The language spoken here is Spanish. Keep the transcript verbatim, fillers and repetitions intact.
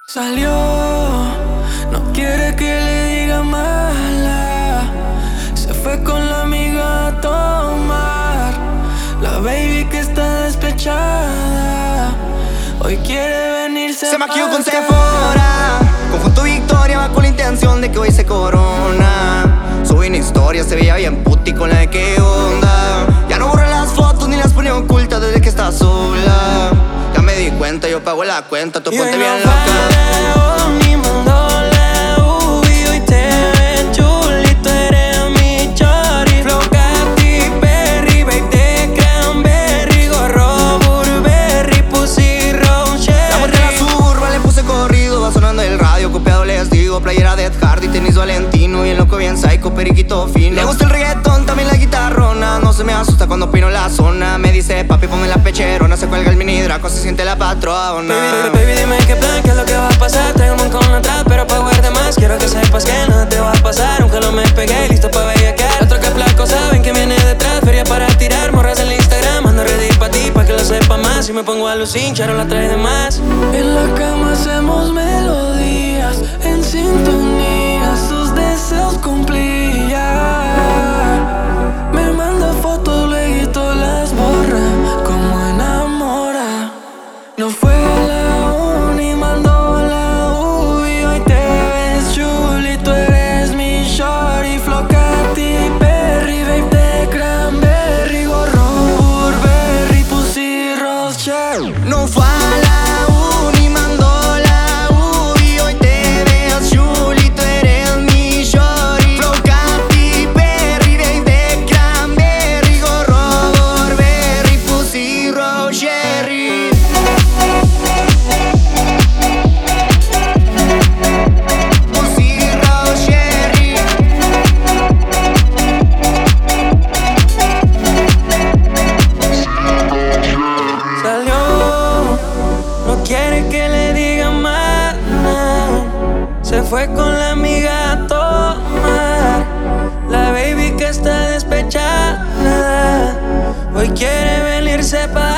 Salió, no quiere que le diga mala. Se fue con la amiga a tomar. La baby que está despechada hoy quiere venirse. Se maquilló con Sephora, conjunto Victoria, va con la intención de que hoy se corona. Subí una historia, se veía bien puti con la de qué onda. Ya no borra las fotos ni las pone ocultas desde que está sola. Ya me di cuenta, yo pago la cuenta, tú ponte bien loca. Ni mandó la uvi, hoy te ves chulito, eres mi chori. Flow Katy Perry, babe de cranberry, gorro Burberry, pussy Rose Cherry. La monté en la suburba, le puse corrido, va sonando el radio, copiado les digo. Playera de Ed Hardy, tenis Valentino y el loco bien psycho, periquito fino. Le gusta el reggaetón, también la guitarrona. No se me asusta cuando pino la zona. Me dice papi ponme la pecherona, se cuelga el mini Draco, se siente la patrona. Baby, baby, dime qué plan, qué es lo que va a pasar. Traigo un montón atrás, pero pa' guardar más. Quiero que sepas que nada te va a pasar. Un jalo me pegué, listo pa' bellaquear. Otro que flaco saben que viene detrás. Feria para tirar, morras en el Instagram. Ando ready pa' ti, pa' que lo sepa más. Si me pongo a lucir, Charo la trae de más. En la cama hacemos melodías, en sintonía, sus deseos cumplía. Me manda fotos, luego las borra, como enamora. No fue a la uni, mandó la uvi, hoy te ves chulito, eres mi shorty. Flow Katy Perry, babe de cranberry, gorro Burberry, pussy Rose Cherry. No fue a la uni, mandó la uvi, hoy te ves chulito, eres mi shorty. Flow Katy Perry, babe de cranberry, gorro Burberry, pussy Rose Cherry. Pussy Rose Cherry. Salió, no quiere que le diga más nada. Se fue con la amiga a tomar. La baby que está despechada hoy quiere venirse para